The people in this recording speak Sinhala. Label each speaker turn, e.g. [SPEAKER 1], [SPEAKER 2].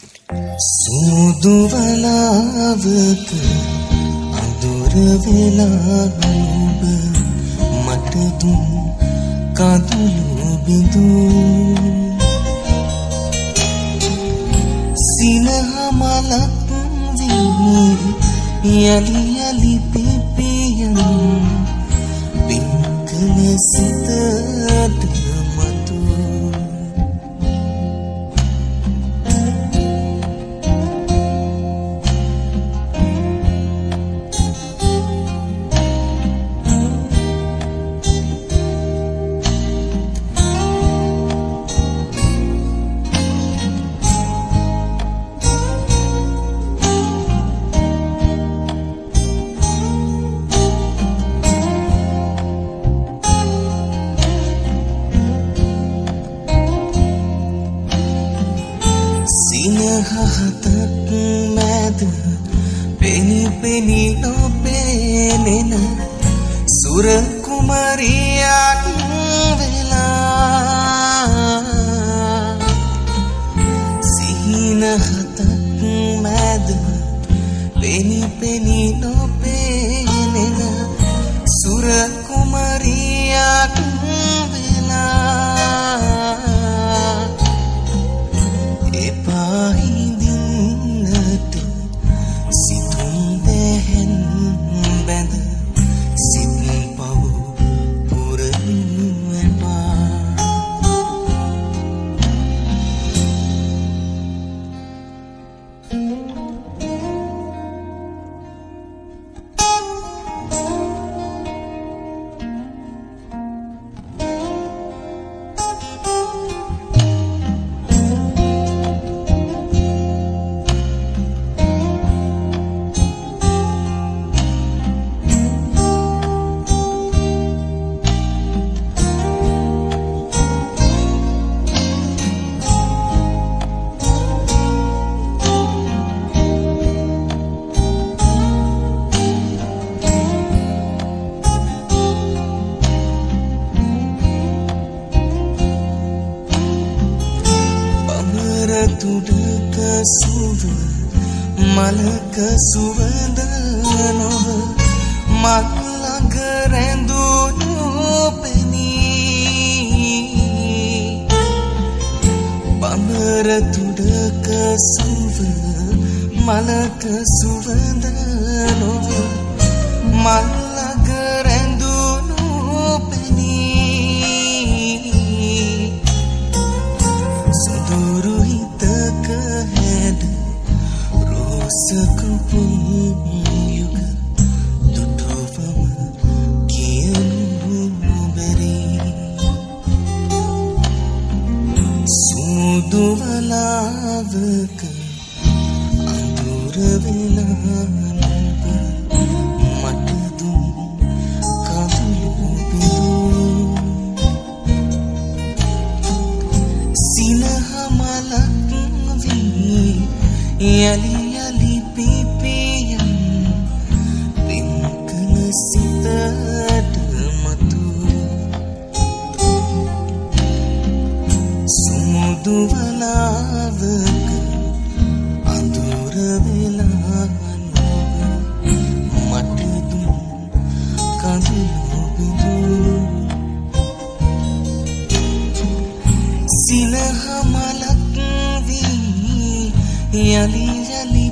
[SPEAKER 1] සූදු වලාවක අඳුර වෙලා ඔබ මට දුන් කඳුළු බිඳු සිනහ මලක් වී යලි යලි පිපියන් පින්කල සිතට මතු සිනහතක් මැද පෙනි පෙනි නොපෙනෙන සුර කුමරියක් වෙලා සිනහතක් මැද පෙනි පෙනි නොපෙනෙන සුර කුමරියක් පාහිදින්නට සිතුම් දැහැන් බැඳ සිත් පව් පුරනු එපා තුඩක සුව මලක සුවඳ නොව මත් ළඟ රැඳුණු පෙනී බඹර තුඩක සුව මලක සුවඳ නොව මත් ළඟ රැඳුණු පෙනී සුදුරු සකුපුයුග දුටුවම කියනු බැරි සූදු වලාවක අඳුර වෙලා මට දුන් කඳුළු බිඳු සිනහ මලක් වී යලි යලි පිපියන් පින්කල සිතට මතු සුමුදු වලාවක අඳුර වෙලා නොව මට දුන් කඳුළු බිඳු සිනහ මලක් වී යලි යලි